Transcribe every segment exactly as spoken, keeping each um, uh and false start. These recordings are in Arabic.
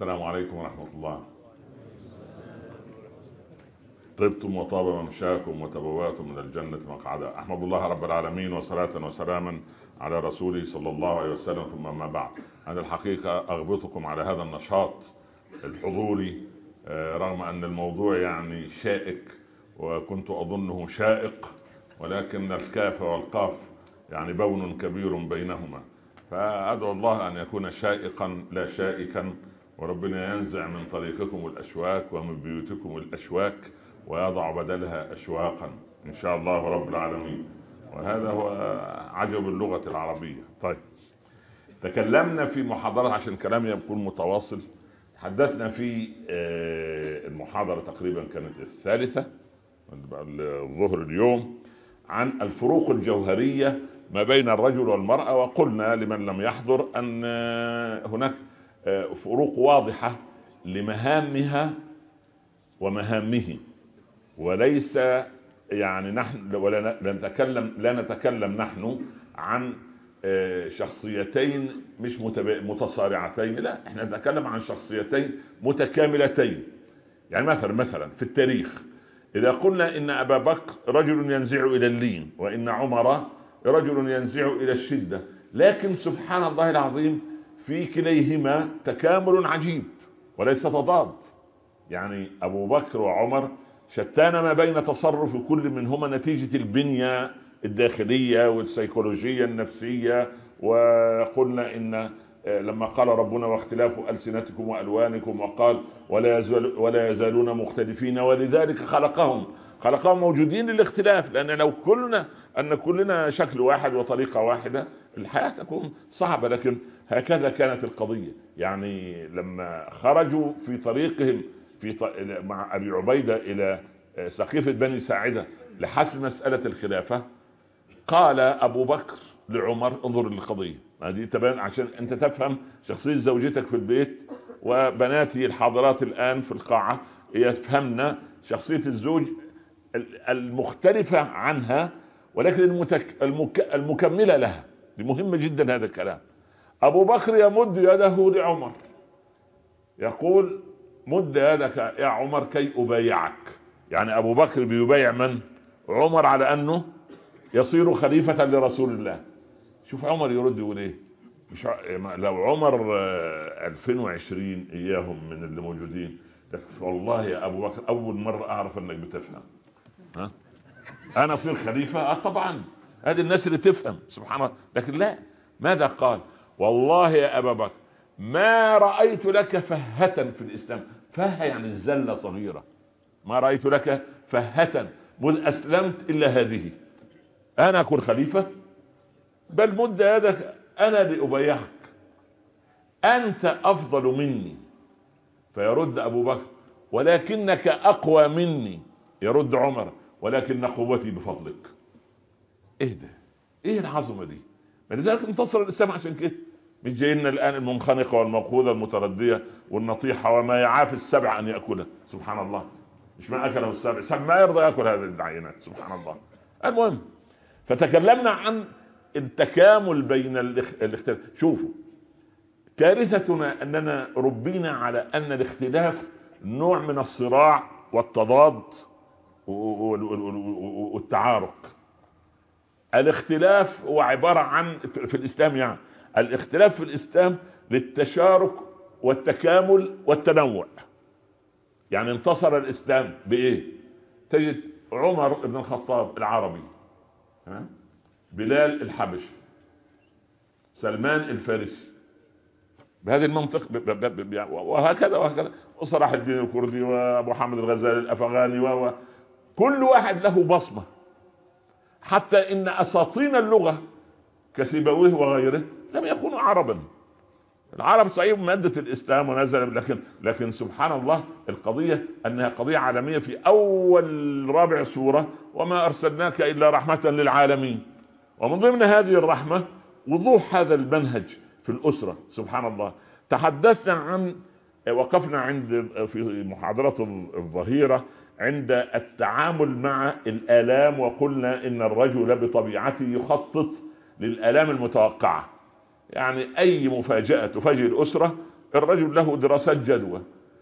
السلام عليكم ورحمة الله. طبتم وطاب ممشاكم وتبواتم من الجنة مقعدا. أحمد الله رب العالمين وصلاة وسلاما على رسوله صلى الله عليه وسلم، ثم ما بعد. أنا الحقيقة أغبطكم على هذا النشاط الحضوري رغم أن الموضوع يعني شائك، وكنت أظنه شائق، ولكن الكاف والقاف يعني بون كبير بينهما، فأدعو الله أن يكون شائقا لا شائكا، وربنا ينزع من طريقكم الأشواك ومن بيوتكم الأشواك ويضع بدلها أشواقا إن شاء الله رب العالمين. وهذا هو عجب اللغة العربية. طيب، تكلمنا في محاضرة عشان كلامي يكون متواصل. حدثنا في المحاضرة تقريبا كانت الثالثة الظهر اليوم عن الفروق الجوهرية ما بين الرجل والمرأة، وقلنا لمن لم يحضر أن هناك فروق واضحة لمهامها ومهامه، وليس يعني نحن ولا نتكلم لا نتكلم نحن عن شخصيتين مش متصارعتين، لا، احنا نتكلم عن شخصيتين متكاملتين. يعني مثلا مثلا في التاريخ إذا قلنا إن أبا بكر رجل ينزع إلى اللين، وإن عمر رجل ينزع إلى الشدة، لكن سبحان الله العظيم في كليهما تكامل عجيب وليس تضاد. يعني أبو بكر وعمر شتان ما بين تصرف كل منهما نتيجة البنية الداخلية والسيكولوجية النفسية. وقلنا إن لما قال ربنا واختلاف ألسنتكم وألوانكم، وقال ولا, يزال ولا يزالون مختلفين، ولذلك خلقهم خلقهم موجودين للاختلاف، لأن لو كلنا أن كلنا شكل واحد وطريقة واحدة الحياة تكون صعبة. لكن هكذا كانت القضية. يعني لما خرجوا في طريقهم في ط... مع أبي عبيدة إلى سقيفة بني ساعدة لحسم مسألة الخلافة، قال أبو بكر لعمر انظر للقضية هذه تبان عشان أنت تفهم شخصية زوجتك في البيت، وبناتي الحاضرات الآن في القاعة يفهمنا شخصية الزوج المختلفة عنها ولكن المتك... المك... المكملة لها. دي مهمة جدا هذا الكلام. أبو بكر يمد يده لعمر يقول مد يدك يا عمر كي أبايعك. يعني أبو بكر بيبايع من؟ عمر على أنه يصير خليفة لرسول الله. شوف عمر يرد يقول ايه؟ مش ع... لو عمر ألفين وعشرين اياهم من اللي موجودين، والله يا ابو بكر اول مرة اعرف انك بتفهم. ها انا اصير خليفة؟ اه طبعا، هذه الناس اللي تفهم سبحان الله. لكن لا، ماذا قال؟ والله يا ابا بكر ما رأيت لك فهة في الاسلام. فهة يعني الزلة صغيرة. ما رأيت لك فهة مذ اسلمت الا هذه، انا اكون خليفة؟ بل مد يدك انا لأبايعك، انت افضل مني. فيرد ابو بكر ولكنك اقوى مني. يرد عمر ولكن قوتي بفضلك. ايه ده؟ ايه العظمة دي؟ لذلك انتصر الاسلام عشان كده. مش جاينا الان المنخنقة والموقوذة المتردية والنطيحة وما يعافي السبع ان يأكله. سبحان الله، مش ما اكله السبع، سبع ما يرضى يأكل هذه العينات. سبحان الله. المهم، فتكلمنا عن التكامل بين الاختلاف. شوفوا، كارثتنا اننا ربينا على ان الاختلاف نوع من الصراع والتضاد والتعارك. الاختلاف هو عبارة عن في الاسلام، يعني الاختلاف في الاسلام للتشارك والتكامل والتنوع. يعني انتصر الاسلام بايه؟ تجد عمر بن الخطاب العربي، ها؟ بلال الحبشي، سلمان الفارسي، بهذه المنطق وهكذا وهكذا، وصلاح الدين الكردي وابو حامد الغزالي الافغاني، وكل واحد له بصمة. حتى ان اساطين اللغة كسيبويه وغيره لم يكونوا عربا. العرب صحيح مادة الاسلام ونزل، لكن لكن سبحان الله القضية انها قضية عالمية. في اول رابع سورة وما ارسلناك الا رحمة للعالمين، ومن ضمن هذه الرحمة وضوح هذا المنهج في الأسرة. سبحان الله. تحدثنا عن وقفنا عند في محاضرة الظهيرة عند التعامل مع الآلام، وقلنا إن الرجل بطبيعته يخطط للآلام المتوقعة. يعني أي مفاجأة تفاجئ الأسرة الرجل له دراسات جدوى.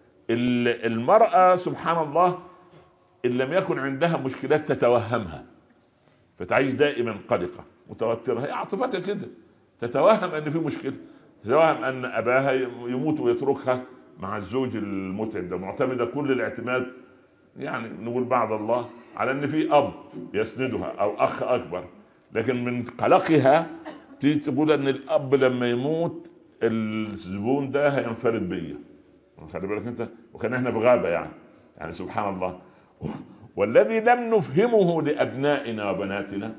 المرأة سبحان الله إن لم يكن عندها مشكلات تتوهمها، فتعيش دائما قلقة متوترة، هي عاطفتها كده، تتوهم أن في مشكلة، تتوهم أن أباها يموت ويتركها مع الزوج المتعب ده، معتمدة كل الاعتماد يعني نقول بعد الله على أن في أب يسندها أو أخ أكبر، لكن من قلقها تقول أن الأب لما يموت الزبون ده هينفرد بيا، خلي بالك انت، وكان احنا في غابة يعني يعني سبحان الله. والذي لم نفهمه لأبنائنا وبناتنا،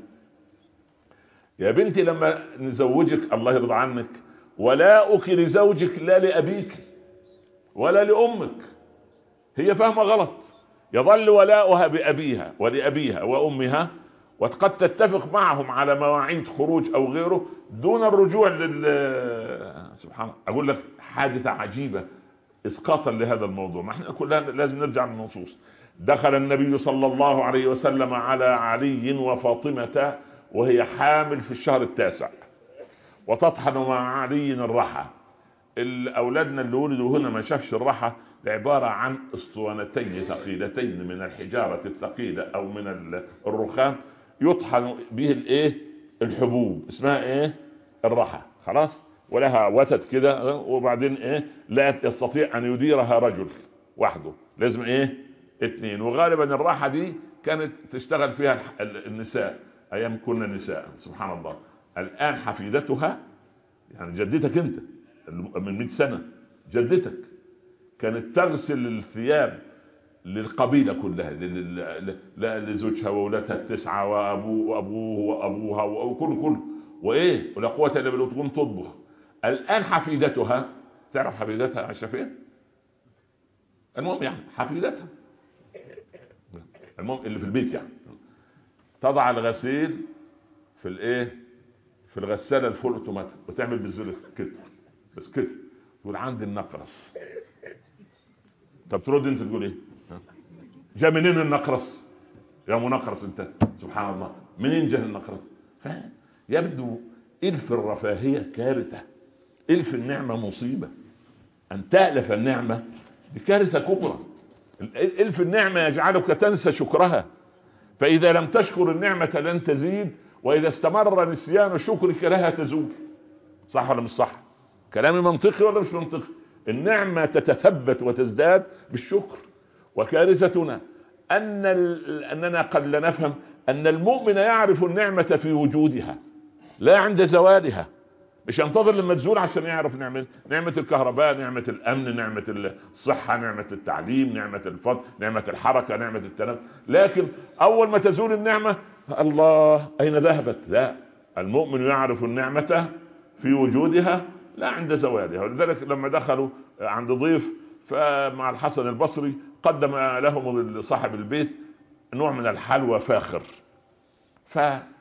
يا بنتي لما نزوجك الله يرضى عنك ولاؤك لزوجك لا لأبيك ولا لأمك، هي فاهمة غلط، يظل ولاؤها بأبيها ولأبيها وأمها، وقد تتفق معهم على مواعيد خروج أو غيره دون الرجوع لل سبحان الله. أقول لك حادثة عجيبة اسقاطا لهذا الموضوع، ما احنا كلنا لازم نرجع للنصوص. دخل النبي صلى الله عليه وسلم على علي وفاطمة وهي حامل في الشهر التاسع، وتطحن مع علي الرحى. الاولادنا اللي ولدوا هنا ما شافش الرحى، عبارة عن اسطوانتين ثقيلتين من الحجارة الثقيلة او من الرخام يطحن به الايه الحبوب، اسمها ايه الرحى، خلاص، ولها وتد كده، وبعدين ايه لا يستطيع ان يديرها رجل وحده، لازم ايه اتنين. وغالبا الراحة دي كانت تشتغل فيها النساء ايام كنا نساء سبحان الله. الان حفيدتها يعني جدتك انت من مئة سنة، جدتك كانت تغسل الثياب للقبيلة كلها، لزوجها وولادها التسعة وابوه وابوه وابوها وكل كل وايه ولا قوة الا بالله، تقوم تطبخ. الان حفيدتها، تعرف حفيدتها عايشه فين؟ المهم يعني حفيدتها المهم اللي في البيت يعني تضع الغسيل في الايه في الغسالة الفول اوتوماتيك وتعمل بالزر كده بس كده، تقول عندي النقرس. طب ترد انت تقول ايه؟ جاء منين النقرس يا منقرس انت؟ سبحان الله، منين جاء النقرس؟ يبدو الف الرفاهية كارثة، الف النعمة مصيبة، ان تألف النعمة دي كارثة كبرى. الف النعمة يجعلك تنسى شكرها، فاذا لم تشكر النعمة لن تزيد، واذا استمر نسيان شكرك لها تزول. صح ولا مش صح؟ كلامي منطقي ولا مش منطقي؟ النعمة تتثبت وتزداد بالشكر. وكارثتنا ان اننا قد لا نفهم ان المؤمن يعرف النعمة في وجودها لا عند زوالها، مش ينتظر لما تزول عشان يعرف نعمة نعمة الكهرباء، نعمة الامن، نعمة الصحة، نعمة التعليم، نعمة الفضل، نعمة الحركة، نعمة التنفس. لكن اول ما تزول النعمة الله اين ذهبت؟ لا، المؤمن يعرف النعمة في وجودها لا عند زوالها. ولذلك لما دخلوا عند ضيف فمع الحسن البصري قدم لهم صاحب البيت نوع من الحلوى فاخر، ف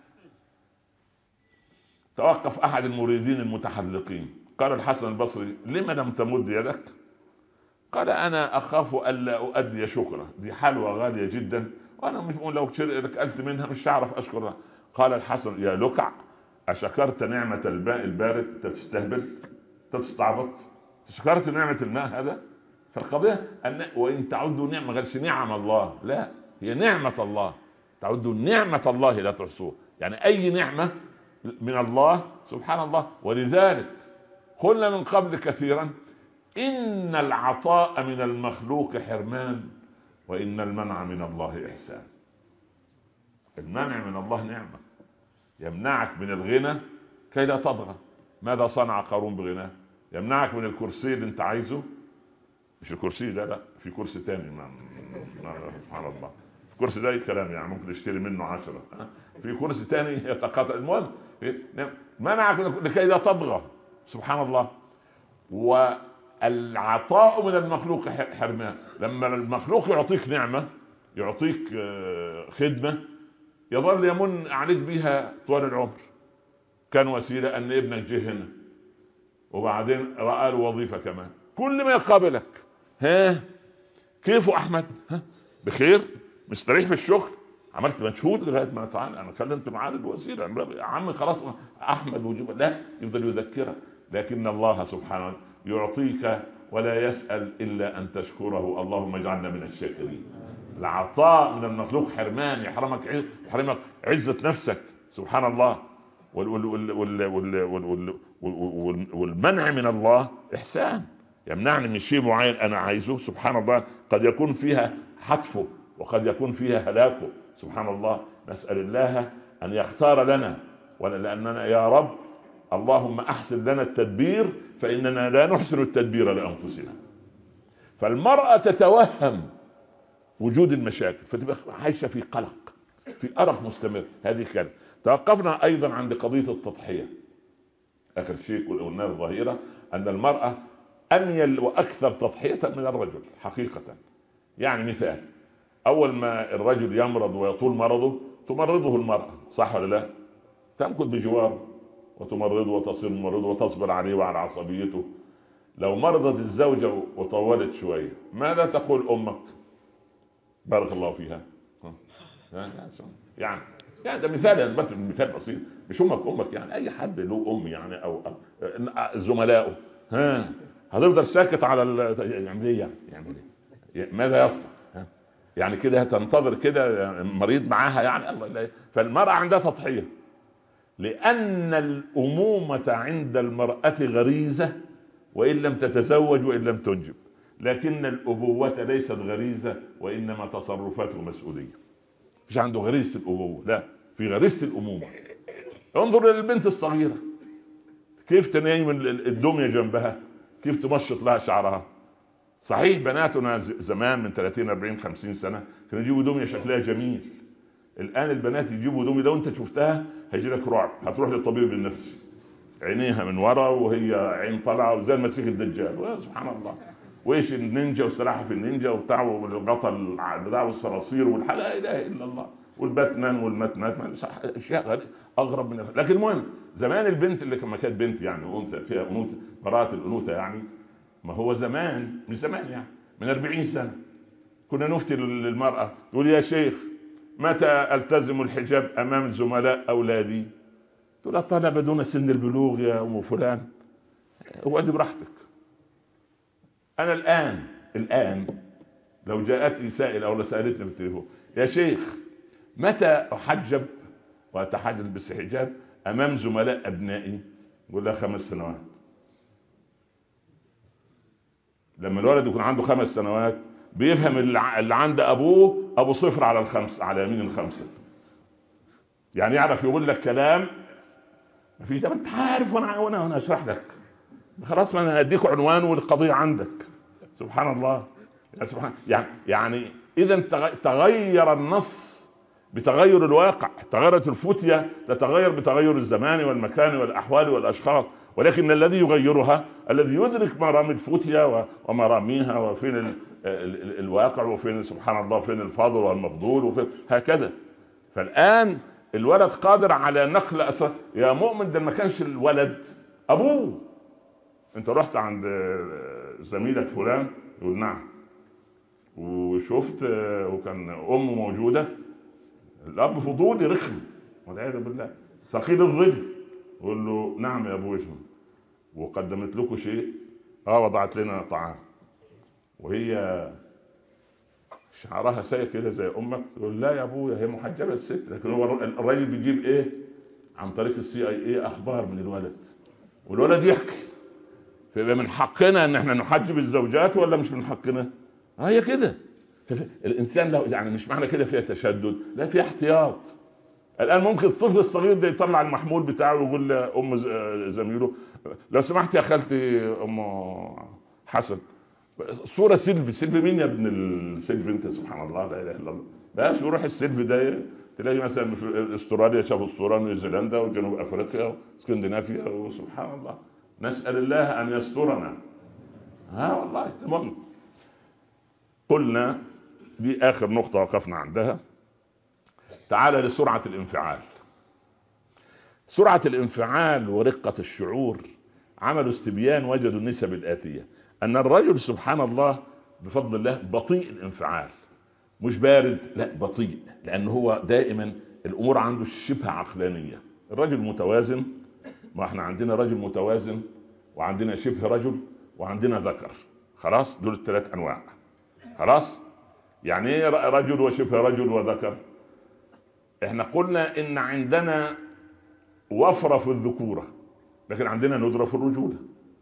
توقف احد المريدين المتحلقين قال الحسن البصري لما لم تمد يدك؟ قال انا اخاف الا اؤدي شكره، دي حلوى غالية جدا وانا مش لو اكلت منها مش هعرف اشكرها. قال الحسن يا لكع اشكرت نعمة الماء البارد؟ انت بتستهبل، انت بتستعبط، شكرت نعمة الماء هذا؟ فالقضية ان وان تعدوا نعمة غيرش نعم الله، لا هي نعمة الله، تعدوا نعمة الله لا تحصوها، يعني اي نعمة من الله سبحان الله. ولذلك قلنا من قبل كثيرا ان العطاء من المخلوق حرمان وان المنع من الله احسان. المنع من الله نعمة، يمنعك من الغنى كي لا تطغى. ماذا صنع قارون بغناه؟ يمنعك من الكرسي اللي انت عايزه، مش الكرسي ده، لا في كرسي تاني سبحان الله، الكرسي ده اي كلام يعني ممكن تشتري منه عشرة، في كرسي تاني يتقاطع. المهم منعك لكي لا تطغى سبحان الله. والعطاء من المخلوق حرمان، لما المخلوق يعطيك نعمة يعطيك خدمة يظل يمن عليك بها طوال العمر. كان وسيلة ان ابنك جه هنا وبعدين رأى له وظيفة كمان، كل ما يقابلك ها كيف احمد؟ ها بخير؟ مستريح في الشغل؟ عملت مجهود لغايه ما تعال انا كلمت معاه الوسيله يا عم خلاص احمد وجوب، لا يفضل يذكرك. لكن الله سبحانه يعطيك ولا يسأل إلا أن تشكره. اللهم اجعلنا من الشاكرين. العطاء من المخلوق حرمان، يحرمك يحرمك عزة نفسك سبحان الله. والمنع من الله إحسان، يمنعني من شيء معين أنا عايزه سبحان الله، قد يكون فيها حتفه وقد يكون فيها هلاكه سبحان الله. نسأل الله أن يختار لنا، ولأننا يا رب اللهم أحسن لنا التدبير فإننا لا نحسن التدبير لأنفسنا. فالمرأة تتوهم وجود المشاكل فتبقى عايشة في قلق، في أرق مستمر. هذه كلمة. توقفنا أيضا عند قضية التضحية. آخر شيء قلنا الظاهرة أن المرأة أميل وأكثر تضحية من الرجل حقيقة. يعني مثال، أول ما الرجل يمرض ويطول مرضه تمرضه المرأة، صح ولا لا؟ تمكث بجواره وتمرضه وتصير ممرضه وتصبر عليه وعلى عصبيته. لو مرضت الزوجة وطولت شوية ماذا تقول أمك؟ بارك الله فيها. يعني يعني ده مثال، مثال بسيط، مش امك امك يعني اي حد له ام يعني او, أو زملائه. ها هتفضل ساكت على ال... يعمل ايه يعني يعمل ايه ماذا يصنع؟ يعني كده هتنتظر كده يعني مريض معاها يعني الله الله. فالمرأة عندها تضحية لأن الأمومة عند المرأة غريزة وإن لم تتزوج وإن لم تنجب، لكن الأبوة ليست غريزة وإنما تصرفات ومسؤولية. مش عنده غريزة الأبوة، لا، في غريزة الأمومة. انظر للبنت الصغيرة كيف تنيم الدمية جنبها، كيف تمشط لها شعرها. صحيح بناتنا زمان من ثلاثين أربعين خمسين سنة كانوا يجيبوا دمية شكلها جميل. الآن البنات يجيبوا دمية لو أنت شفتها هيجي لك رعب، هتروح للطبيب النفسي. عينيها من ورا وهي عين طالعة وزي المسيح الدجال سبحان الله. وايش النينجا والسلاحف النينجا وبتاع والغطا بتاع والصراصير والحلقة لا اله الا الله والباتمان والماتمات اشياء اغرب من. لكن المهم زمان البنت اللي كما كانت بنت يعني انثى فيها انوثه براءة الانوثه يعني، ما هو زمان من زمان يعني من أربعين سنة كنا نفتي للمرأة تقول يا شيخ متى التزم الحجاب امام زملاء اولادي؟ تقول الطلبة دون سن البلوغ يا ام فلان، اقعدي براحتك. أنا الآن الآن لو جاءتني سائل أو سألتني بالتليفون يا شيخ متى أحجب وأتحجب بالحجاب أمام زملاء أبنائي؟ يقول لها خمس سنوات. لما الولد يكون عنده خمس سنوات بيفهم اللي عند أبوه أبو صفر على الخمس على يمين الخمسة، يعني يعرف يقول لك كلام ما فيش. ده أنت عارف وأنا وأنا وأنا أشرح لك خلاص، ما أنا هديك عنوان والقضية عندك سبحان الله. سبحان يعني يعني إذا تغير النص بتغير الواقع، تغيرت الفتية تتغير بتغير الزمان والمكان والأحوال والأشخاص، ولكن الذي يغيرها الذي يدرك مرام الفتية ومراميها وفين ال ال الواقع وفين سبحان الله فين الفاضل والمفضول وفين هكذا. فالآن الولد قادر على نقل أسر. يا مؤمن ده ما كانش الولد أبوه. انت رحت عند زميلك فلان يقول نعم، وشفت وكان امه موجودة، الاب فضولي رخم والعياذ بالله ثقيل الظل، يقول له نعم يا ابو وجهه وقدمت لكم شيء؟ اه وضعت لنا طعام. وهي شعرها سايق كده زي امك، يقول لا يا ابويا هي محجبة الست، لكن هو الراجل بيجيب ايه عن طريق السي اي اي اخبار من الولد والولد يحكي. فيبقى من حقنا ان احنا نحجب الزوجات ولا مش من حقنا؟ هي كده. الانسان لو يعني مش معنى كده فيها تشدد، لا فيها احتياط. الان ممكن الطفل الصغير ده يطلع المحمول بتاعه ويقول لام زميله لو سمحت يا خالتي ام حسن صورة سيلفي. سيلفي مين يا ابن السيلفي انت؟ سبحان الله لا اله الا الله. بس يروح السيلفي ده تلاقي مثلا في استراليا شافوا الصورة، نيوزيلندا وجنوب افريقيا واسكندنافيا وسبحان الله. نسأل الله أن يسترنا. ها والله. المهم قلنا دي آخر نقطة وقفنا عندها. تعال لسرعة الانفعال. سرعة الانفعال ورقة الشعور عملوا استبيان وجدوا النسب الآتية: أن الرجل سبحان الله بفضل الله بطيء الانفعال، مش بارد لا بطيء، لأنه هو دائما الأمور عنده شبه عقلانية. الرجل متوازن، ما احنا عندنا رجل متوازن وعندنا شبه رجل وعندنا ذكر. خلاص دول الثلاث انواع. خلاص يعني ايه رجل وشبه رجل وذكر؟ احنا قلنا ان عندنا وفرة في الذكورة لكن عندنا ندرة في الرجولة.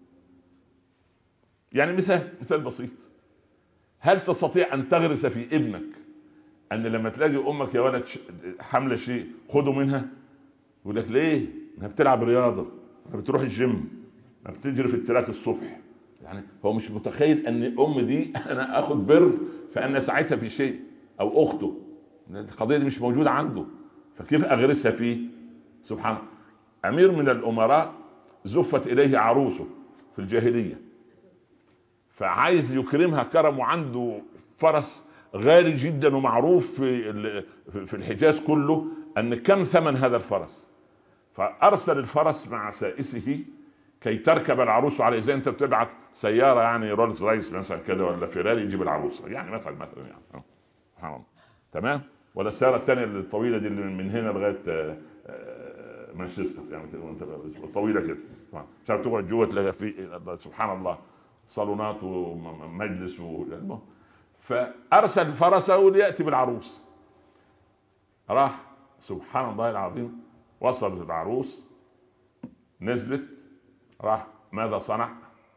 يعني مثال مثال بسيط، هل تستطيع ان تغرس في ابنك ان لما تلاقي امك يا ولد حامله شيء خده منها؟ يقول لك ليه؟ انها بتلعب رياضه، انها بتروح الجيم، انها بتجري في التراك الصبح. يعني هو مش متخيل ان الام دي انا اخد بر فان ساعتها في شيء، او اخته القضيه دي مش موجوده عنده، فكيف اغرسها فيه؟ سبحان الله. امير من الامراء زفت اليه عروسه في الجاهليه، فعايز يكرمها كرم، وعنده فرس غالي جدا ومعروف في في الحجاز كله ان كم ثمن هذا الفرس. فارسل الفرس مع سائسه كي تركب العروس عليه، زي انت بتبعت سياره يعني رولز رايس مثلا كده ولا فيراري يجيب العروسه، يعني مثلا مثلا يعني سبحان الله. تمام. ولا السياره الثانيه الطويله دي اللي من هنا لغايه مانشستر يعني طويله كده، مش عارف تقعد جوه تلاقي في سبحان الله صالونات ومجلس و... فارسل فرسه لياتي بالعروس. راح سبحان الله العظيم، وصلت العروس نزلت، راح ماذا صنع؟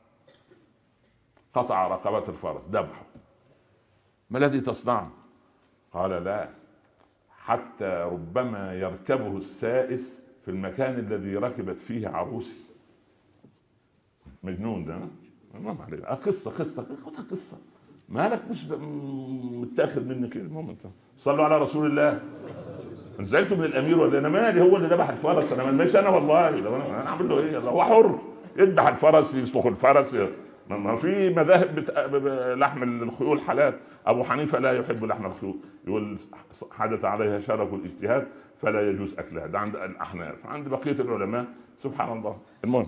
قطع رقبة الفرس ذبحه. ما الذي تصنعه؟ قال لا، حتى ربما يركبه السائس في المكان الذي ركبت فيه عروسي. مجنون ده. ما عليه قصة قصة قصة مالك مش متاخد منك كده. المهم انت صلوا على رسول الله. انت زعلتوا من الامير ولا انا مالي؟ هو اللي ذبح الفرس، انا ماليش انا والله. انا اعمل له ايه؟ هو حر يذبح الفرس يسلخ الفرس. ما في مذاهب لحم الخيول حلال. ابو حنيفه لا يحب لحم الخيول، يقول حدث عليها شرف الاجتهاد فلا يجوز اكلها، ده عند الاحناف. عند بقيه العلماء سبحان الله. المهم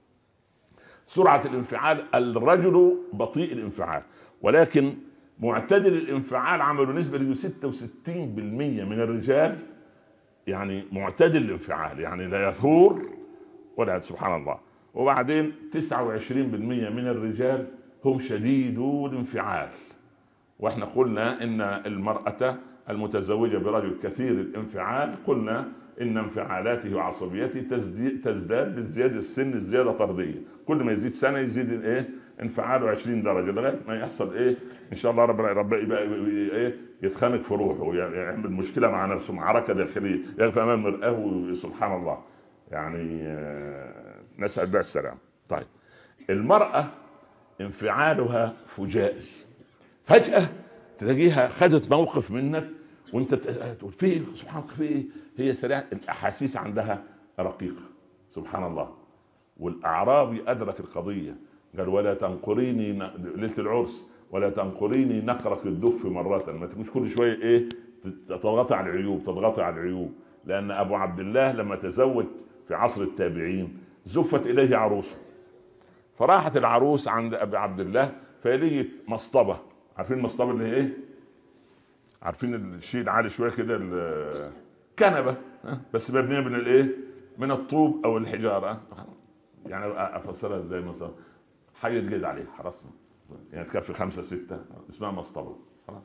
سرعه الانفعال، الرجل بطيء الانفعال، ولكن معتدل الانفعال عملوا نسبه ل ستة وستين بالمئة من الرجال يعني معتدل الانفعال، يعني لا يثور ولا سبحان الله. وبعدين تسعة وعشرين بالمئة من الرجال هم شديدو الانفعال. واحنا قلنا ان المرأة المتزوجة برجل كثير الانفعال قلنا ان انفعالاته وعصبيته تزداد بزيادة السن الزيادة طردية. كل ما يزيد سنة يزيد ايه انفعاله عشرين درجة لغاية ما يحصل ايه ان شاء الله رب رب يبقى ايه يتخانق في روحه ويعمل مشكلة مع نفسه، معركة داخلية يقف امام المرآة سبحان الله. يعني نسأل بها السلام. طيب المرأة انفعالها فجائي، فجأة تلاقيها خدت موقف منك وانت تقول فيه سبحان الله فيه، هي سريعة الاحاسيس عندها رقيقة سبحان الله. والاعرابي ادرك القضية، قال ولا تنقريني ليلة العرس ولا تنقريني نقرك الدف مرة، ما تكونش كل شوية ايه تضغط على العيوب تضغط على العيوب. لان ابو عبد الله لما تزوج في عصر التابعين زفت اليه عروسه، فراحت العروس عند ابي عبد الله فلقيت مصطبه. عارفين المصطبه اللي هي ايه؟ عارفين الشيء العالي شويه كده الكنبه بس مبنيه من الايه؟ من الطوب او الحجاره. يعني افسرها ازاي؟ مثلا حاجه جديد عليه خلاص يعني تكفي خمسه سته اسمها مصطبه خلاص.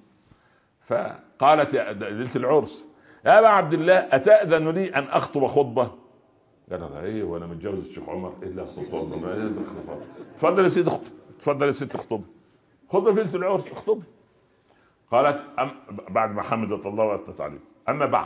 فقالت يا ليله العرس يا ابا عبد الله اتاذن لي ان اخطب خطبه؟ قال لها ايه وانا متجوز الشيخ عمر ايه اللي خطبه؟ اتفضل يا سيدي اخطب، اتفضل يا ست اخطب، خطبه في ليله العرس اخطب. قالت أم بعد ما حمدت الله واثنت عليه اما بعد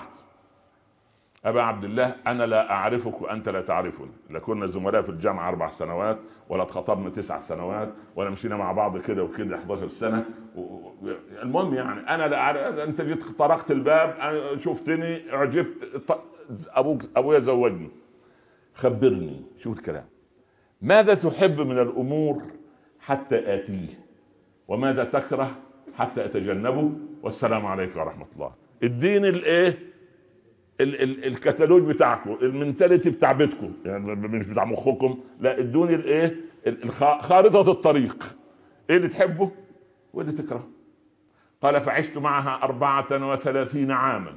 ابا عبد الله انا لا اعرفك وانت لا تعرفني، لكنا زملاء في الجامعه اربع سنوات ولا اتخطبنا تسع سنوات ولا مشينا مع بعض كده وكده احداشر سنه. المهم يعني انا لا أعرف، انت جيت طرقت الباب شفتني اعجبت ابوك ابويا زوجني، خبرني شوف الكلام، ماذا تحب من الامور حتى اتيه وماذا تكره حتى اتجنبه والسلام عليكم ورحمه الله. اديني الايه ال ال الكتالوج بتاعكم، المنتاليتي بتاع بيتكم يعني مش بتاع مخكم، لا ادوني الايه خارطه الطريق، ايه اللي تحبه وايه اللي تكرهه. قال فعشت معها أربعة وثلاثين عاما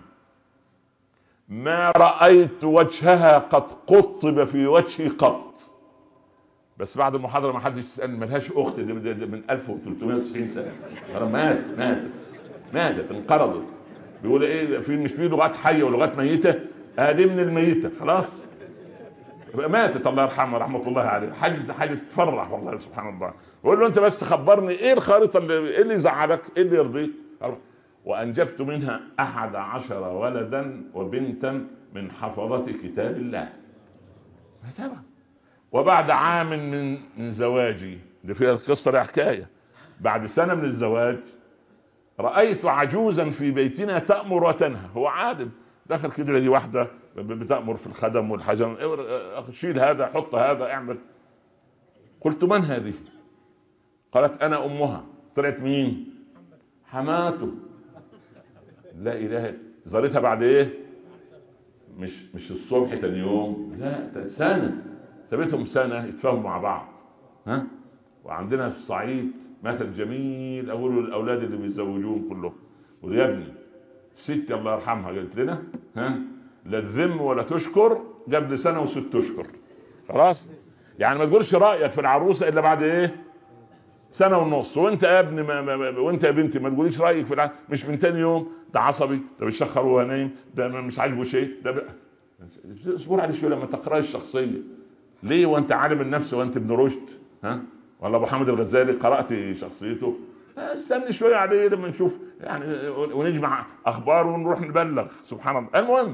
ما رأيت وجهها قد قطب في وجهي قط، بس بعد المحاضره ما حدش يسالني ملهاش اخت، دي من ألف وثلاثمائة وتسعين سنه مات ماتت ماتت انقرضت. بيقول ايه في مش في لغات حيه ولغات ميته، ادي من الميته خلاص ماتت الله يرحمها رحمه الله عليه. حاجه حاجه تفرح والله سبحان الله. بقول له انت بس خبرني ايه الخارطه اللي ايه اللي يزعلك ايه اللي يرضيك. وانجبت منها احد عشر ولدا وبنتا من حفظة كتاب الله. وبعد عام من من زواجي، دي فيها القصه حكايه، بعد سنه من الزواج رأيت عجوزا في بيتنا تأمر وتنهى. هو عالم دخل كده دي واحدة بتأمر في الخدم والحجم، شيل هذا حط هذا اعمل. قلت من هذه؟ قالت انا امها. طلعت مين؟ حماته. لا اله. زارتها بعد ايه؟ مش مش الصبح تاني يوم، لا سنة. سابتهم سنة يتفاهموا مع بعض. ها؟ وعندنا في الصعيد مثل جميل اقوله للاولاد اللي بيزوجوهم كلهم، ويا ابني ستي الله يرحمها قالت لنا ها لا تذم ولا تشكر قبل سنه وست اشهر. خلاص يعني ما تقولش رايك في العروسه الا بعد ايه؟ سنه ونص. وانت يا ابني ما ما وانت يا بنتي ما تقوليش رايك في الع... مش من تاني يوم ده عصبي، ده بيشخر وهو نايم، ده مش عاجبه شيء، ده ب... اصبر عليه شويه لما تقراي الشخصيه. ليه وانت عالم النفس وانت ابن رشد ها ولا ابو حامد الغزالي قرات شخصيته؟ استنى شويه عليه لما نشوف يعني ونجمع اخبار ونروح نبلغ. سبحان الله. المهم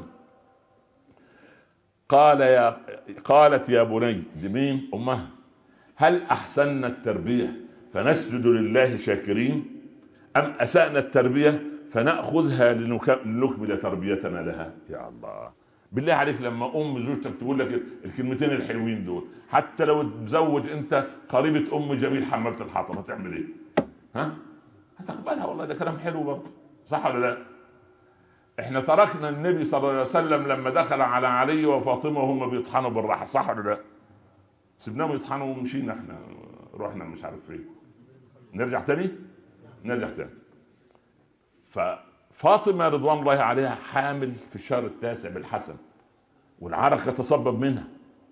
قال يا قالت يا بني، دي مين؟ امها. هل احسننا التربيه فنسجد لله شاكرين ام اسأنا التربيه فناخذها لنكمل تربيتنا لها؟ يا الله بالله عليك لما ام زوجتك تقول لك الكلمتين الحلوين دول، حتى لو تزوج انت قريبه ام جميل حمالة الحطب، هتعمل ايه؟ ها؟ هتقبلها والله ده كلام حلو برضه، صح ولا لا؟ احنا تركنا النبي صلى الله عليه وسلم لما دخل على علي وفاطمه وهم بيطحنوا بالراحه، صح ولا لا؟ سيبناهم يطحنوا ومشينا احنا رحنا مش عارف فين. نرجع تاني نرجع تاني ففاطمه رضوان الله عليها حامل في الشهر التاسع بالحسن والعرق يتصبب منها.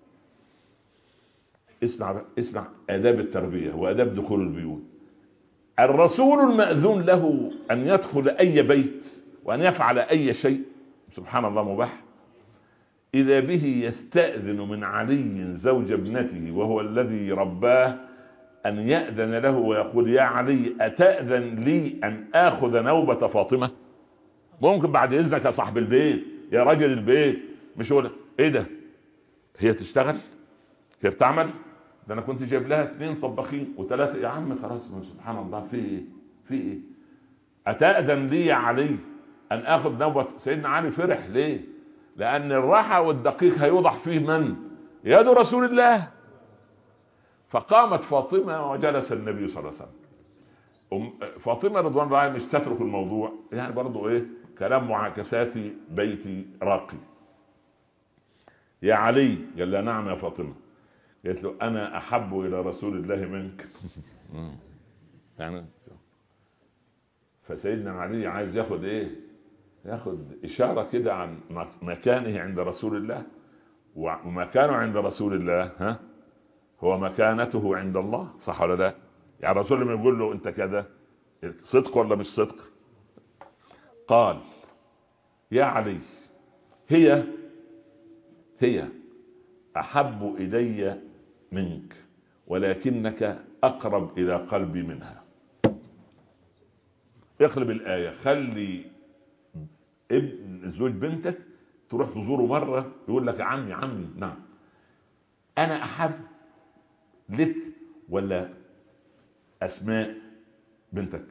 اسمع اسمع آداب التربية وآداب دخول البيوت. الرسول المأذون له أن يدخل أي بيت وأن يفعل أي شيء سبحان الله مباح، إذا به يستأذن من علي زوج ابنته وهو الذي رباه أن يأذن له ويقول يا علي أتأذن لي أن آخذ نوبة فاطمة؟ ممكن بعد إذنك يا صاحب البيت يا رجل البيت، مش هو إيه ده؟ هي تشتغل؟ هي بتعمل؟ ده انا كنت جايب لها اثنين طباخين وثلاثه. يا عم خلاص سبحان الله في ايه في ايه؟ اتأذن لي يا علي ان اخذ نوبة؟ سيدنا علي فرح ليه؟ لان الراحة والدقيق هيوضح فيه من؟ يد رسول الله. فقامت فاطمة وجلس النبي صلى الله عليه وسلم. فاطمة رضوان الله مش تترك الموضوع يعني برضو ايه كلام معاكساتي بيتي راقي. يا علي قال لها نعم يا فاطمة. قالت له انا احب الى رسول الله منك. يعني فسيدنا علي عايز ياخد ايه؟ ياخد اشاره كده عن مكانه عند رسول الله، ومكانه عند رسول الله ها هو مكانته عند الله، صح ولا لا؟ يعني الرسول لما يقول له انت كذا صدق ولا مش صدق؟ قال يا علي هي هي احب الي منك ولكنك اقرب الى قلبي منها. اقلب الايه، خلي ابن زوج بنتك تروح تزوره مره يقول لك عمي عمي نعم انا احب لك ولا اسماء بنتك؟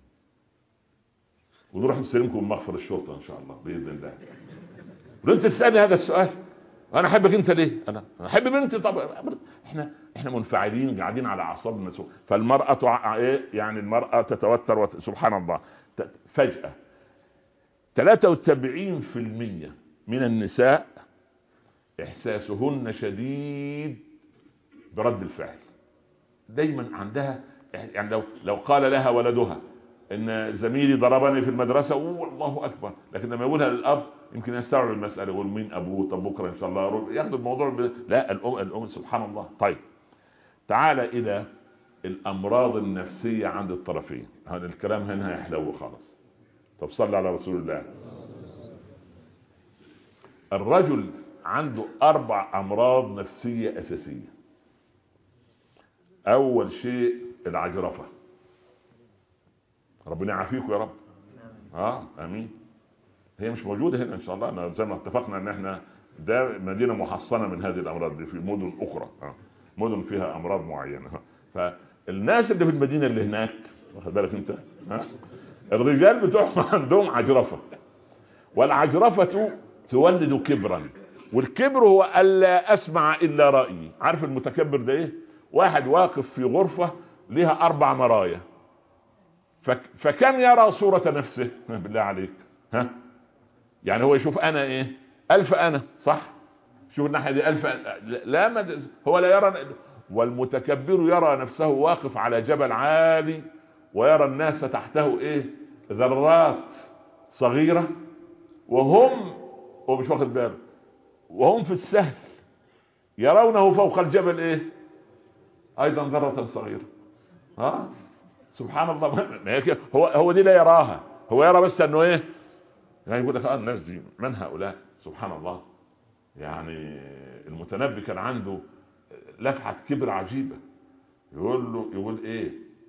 ونروح نستلمكم مغفر الشرطه ان شاء الله باذن الله. وانت تسالني هذا السؤال انا احبك انت ليه؟ انا احب بنتي. طب احنا احنا منفعلين قاعدين على اعصابنا. فالمراه يعني المراه تتوتر وت... سبحان الله. فجاه ثلاثة وسبعين بالمئة من النساء احساسهن شديد برد الفعل. دايما عندها يعني لو لو قال لها ولدها ان زميلي ضربني في المدرسه والله اكبر، لكن لما يقولها للاب يمكن يستوعب المساله يقول مين ابوه؟ طب بكره ان شاء الله ياخد الموضوع ب... لا الام الام سبحان الله. طيب تعال الى الامراض النفسية عند الطرفين. هذا الكلام هنا هيحلو خالص. طب صلى على رسول الله. الرجل عنده اربع امراض نفسية اساسية. اول شيء العجرفة. ربنا يعافيكم يا رب. اه امين. هي مش موجودة هنا ان شاء الله. أنا زي ما اتفقنا ان احنا ده مدينة محصنة من هذه الامراض دي في مدن اخرى. آه. مدن فيها امراض معينة. فالناس اللي في المدينة اللي هناك واخد بالك انت ها الرجال بتوعهم عندهم عجرفة، والعجرفة تولد كبرا، والكبر هو الا اسمع الا رأيي. عارف المتكبر ده ايه؟ واحد واقف في غرفة لها اربع مرايا، فكم يرى صورة نفسه بالله عليك؟ ها يعني هو يشوف انا ايه؟ الف انا صح؟ شوف الناحية دي الف أنا. لا ما هو لا يرى. والمتكبر يرى نفسه واقف على جبل عالي ويرى الناس تحته ايه؟ ذرات صغيرة، وهم ومش واخد باله، وهم في السهل يرونه فوق الجبل ايه؟ ايضا ذرة صغيرة. ها سبحان الله. هو هو دي لا يراها، هو يرى بس انه ايه؟ يعني يقول لك اه الناس دي من هؤلاء؟ سبحان الله. يعني المتنبي كان عنده لفحة كبر عجيبة. يقول له يقول ايه؟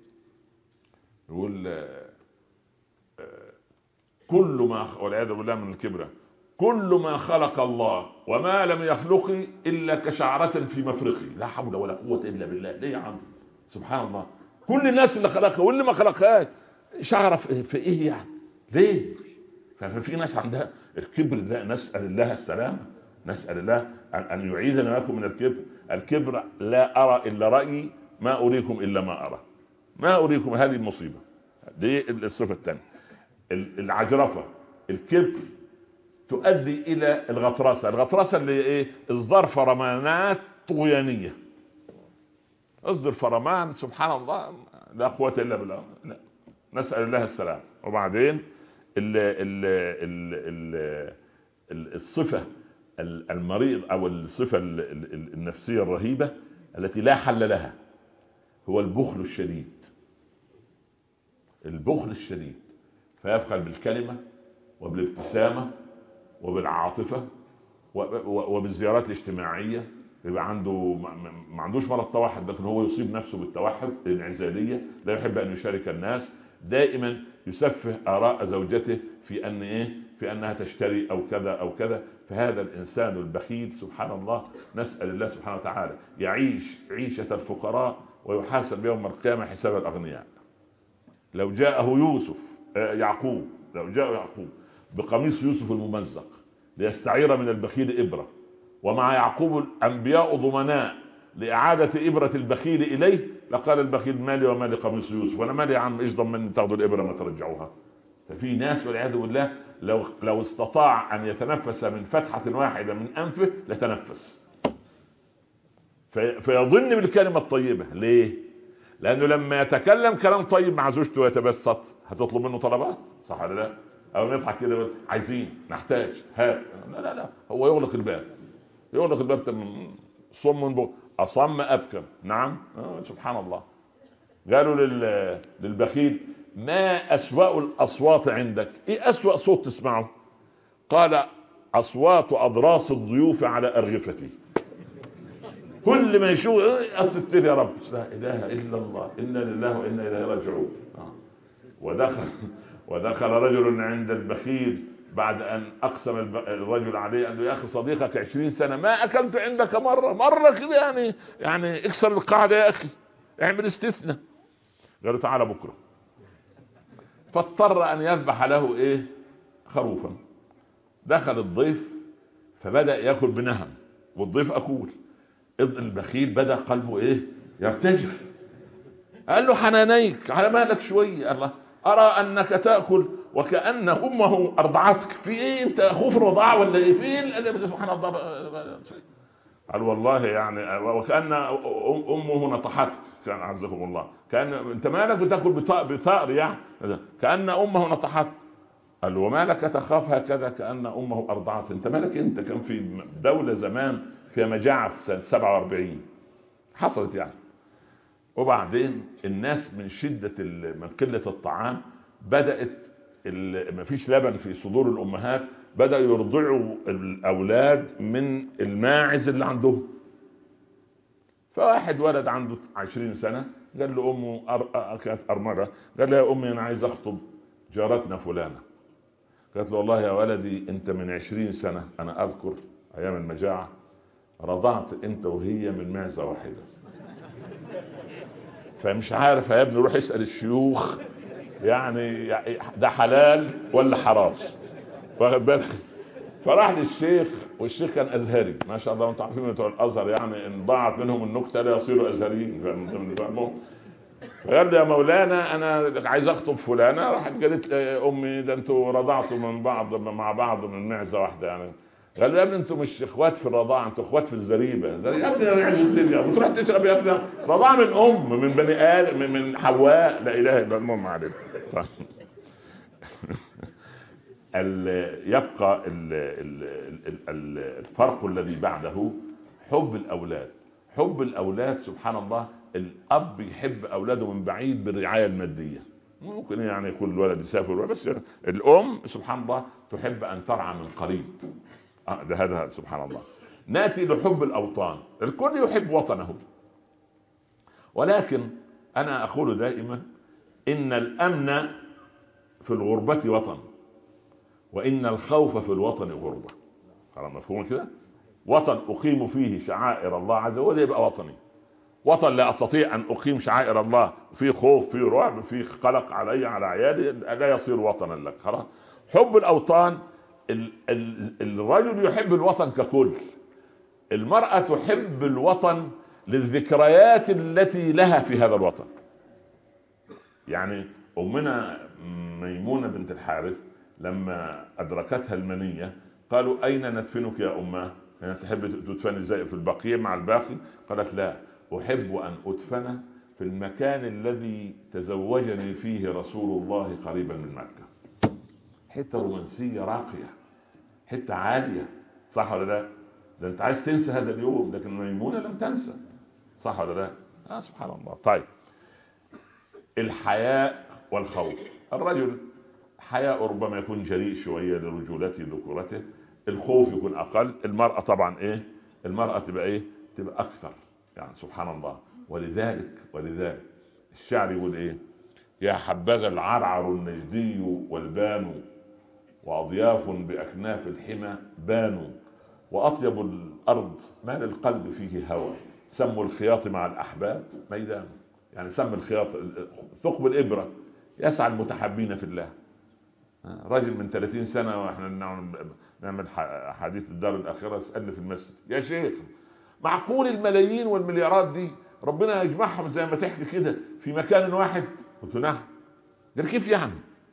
يقول آه آه كل ما والعياذ بالله من الكبر، كل ما خلق الله وما لم يخلقه الا كشعرة في مفرقه. لا حول ولا قوة الا بالله. ليه يا عم؟ سبحان الله. كل الناس اللي خلقها واللي ما خلقهاش شعرة في ايه يعني؟ ليه؟ ففي ناس عندها الكبر ده. نسأل الله السلامة، نسأل الله ان يعيذنا لكم من الكبر. الكبر لا ارى الا رأيي، ما اريكم الا ما ارى، ما اريكم. هذه المصيبة دي. الصفة الثانية العجرفة. الكبر تؤدي الى الغطرسة. الغطرسة اللي ايه؟ اصدار فرمانات طغيانية. اصدر فرمان سبحان الله لا قوة الا بالله. لا. نسأل الله السلام. وبعدين ال ال ال ال الصفة المريض او الصفة النفسية الرهيبة التي لا حل لها هو البخل الشديد. البخل الشديد فيبخل بالكلمة وبالابتسامة وبالعاطفة وبالزيارات الاجتماعية. يبقى عنده ما عندوش مرض توحد، لكن هو يصيب نفسه بالتوحد الانعزالية. لا يحب ان يشارك الناس. دائما يسفه آراء زوجته في ان ايه؟ في انها تشتري او كذا او كذا. فهذا الانسان البخيل سبحان الله نسأل الله سبحانه وتعالى يعيش عيشة الفقراء ويحاسب يوم القيامة حساب الاغنياء. لو جاءه يوسف يعقوب لو جاء يعقوب بقميص يوسف الممزق ليستعير من البخيل إبرة، ومع يعقوب الأنبياء ضمناء لإعادة إبرة البخيل إليه، لقال البخيل مالي ومالي قميص يوسف، وانا مالي يا عم ايش ضمني تاخذوا الإبرة ما ترجعوها. ففي ناس والعياذ بالله لو لو استطاع أن يتنفس من فتحة واحدة من أنفه لتنفس. في فيظن بالكلمة الطيبة. ليه؟ لأنه لما يتكلم كلام طيب مع زوجته ويتبسط هتطلب منه طلبات صح ولا لا؟ او نضحك كده عايزين نحتاج هات. لا لا لا هو يغلق الباب يغلق الباب صم من بو اصم ابكم. نعم آه سبحان الله. قالوا لل... للبخيل ما اسوأ الاصوات عندك؟ ايه اسوأ صوت تسمعه؟ قال اصوات اضراس الضيوف على ارغفتي. كل ما يشوف أستر يا رب لا اله الا الله انا لله وانا اليه راجعون. آه. ودخل ودخل رجل عند البخيل بعد ان اقسم الرجل عليه انه يا اخي صديقك عشرين سنة ما اكلت عندك مرة مرة كده يعني يعني اكسر القاعدة يا اخي اعمل استثناء. قالوا تعالى بكرة. فاضطر ان يذبح له ايه؟ خروفا. دخل الضيف فبدأ يأكل بنهم والضيف اكول. البخيل بدأ قلبه ايه؟ يرتجف. قال له حنانيك على مالك شوية. الله ارى انك تأكل وكأن امه ارضعتك. في ايه انت خوف رضاع ولا ايه؟ فين سبحان الله. قال والله يعني وكأن امه نطحتك كان عزكم الله. كأن انت مالك بتأكل بثأر يعني كأن امه نطحتك. قال ومالك تخاف هكذا كأن امه ارضعتك؟ انت مالك انت؟ كان في دولة زمان فيها مجاعة في سنة سبعة واربعين حصلت يعني وبعدين الناس من شدة من قلة الطعام بدأت مفيش لبن في صدور الأمهات، بدأوا يرضعوا الأولاد من الماعز اللي عندهم. فواحد ولد عنده عشرين سنة قال له أمه أر... كانت أرملة، قال له يا أمي أنا عايز أخطب جارتنا فلانة. قالت له والله يا ولدي أنت من عشرين سنة أنا أذكر أيام المجاعة رضعت أنت وهي من معزة واحدة، فمش عارف يا ابني روح اسأل الشيوخ يعني ده حلال ولا حرام، واخد بالك؟ فراح للشيخ، والشيخ كان ازهري ما شاء الله، انتوا عارفين بتوع الازهر يعني ان ضاعت منهم النكته لا يصيروا ازهريين. فقال له يا مولانا انا عايز اخطب فلانه. راحت قالت امي ده انتوا رضعتوا من بعض مع بعض من معزه واحده يعني. قال له يا ابني انتوا مش اخوات في الرضاعه، انتوا اخوات في الزريبه. يا ابني انا عايز الدنيا بتروح تشرب يا ابني رضاعه من ام من بني ادم من حواء، لا اله الا الله. ما علينا. يبقى الفرق الذي بعده حب الأولاد. حب الأولاد سبحان الله، الأب يحب أولاده من بعيد بالرعاية المادية، ممكن يعني يكون الولد يسافر، بس الأم سبحان الله تحب أن ترعى من قريب. ده هذا سبحان الله. نأتي لحب الأوطان. الكل يحب وطنه، ولكن أنا أقول دائما إن الأمن في الغربة وطن، وإن الخوف في الوطن غربة. خلاص مفهوم كده؟ وطن أقيم فيه شعائر الله عز وجل يبقى وطني. وطن لا أستطيع أن أقيم شعائر الله في خوف في رعب في قلق علي على عيالي لا يصير وطنا لك. خلاص. حب الأوطان، ال ال الرجل يحب الوطن ككل، المرأة تحب الوطن للذكريات التي لها في هذا الوطن. يعني أمنا ميمونة بنت الحارث لما أدركتها المنية قالوا أين ندفنك يا أمه؟ يعني تحب تدفن ازاي؟ في البقيع مع الباقي؟ قالت لا، أحب أن أدفن في المكان الذي تزوجني فيه رسول الله قريبا من مكة. حتة رومانسية راقية، حتة عالية، صح ولا لا؟ ده انت عايز تنسى هذا اليوم، لكن ميمونة لم تنسى، صح ولا لا؟ آه سبحان الله. طيب، الحياء والخوف. الرجل حياء ربما يكون جريء شوية لرجولته ذكورته، الخوف يكون أقل. المرأة طبعا إيه؟ المرأة تبقى إيه؟ تبقى أكثر، يعني سبحان الله. ولذلك ولذلك الشعر يقول إيه؟ يا حبذا العرعر النجدي والبان، وأضياف بأكناف الحمى بانوا، وأطيب الأرض ما للقلب فيه هوى، سموا الخياط مع الأحباب ميدان. يعني سم الخياط ثقب الإبرة يسعى المتحبين في الله. رجل من ثلاثين سنة واحنا نعمل حديث الدار الآخرة سألني في المسجد يا شيخ معقول الملايين والمليارات دي ربنا يجمعهم زي ما تحكي كده في مكان واحد؟ قلت نعم. قال كيف يعني؟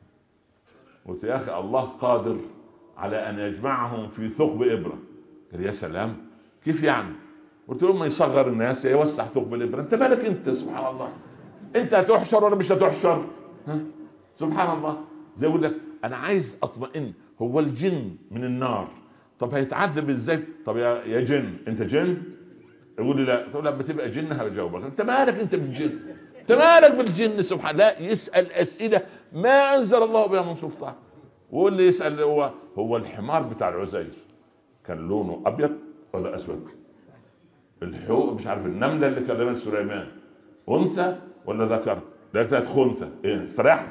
قلت يا أخي الله قادر على أن يجمعهم في ثقب إبرة. قال يا سلام كيف يعني؟ قلت له ما يصغر الناس يوسع ثقب الإبرة، انت مالك انت؟ سبحان الله، انت هتحشر ولا مش هتحشر؟ ها؟ سبحان الله. زي يقول لك انا عايز اطمئن، هو الجن من النار طب هيتعذب ازاي؟ طب يا يا جن انت جن؟ يقول لي لا. تقول لا بتبقى جن هجاوبك. انت مالك انت بالجن؟ انت مالك بالجن؟ سبحان الله. يسأل اسئله ما انزل الله بها من سلطان. واللي يسأل هو هو الحمار بتاع العزير كان لونه ابيض ولا اسود؟ الحوق مش عارف النمله اللي كلمت سليمان انثى ولا ذكر؟ ده كانت خنثى. ايه استريحت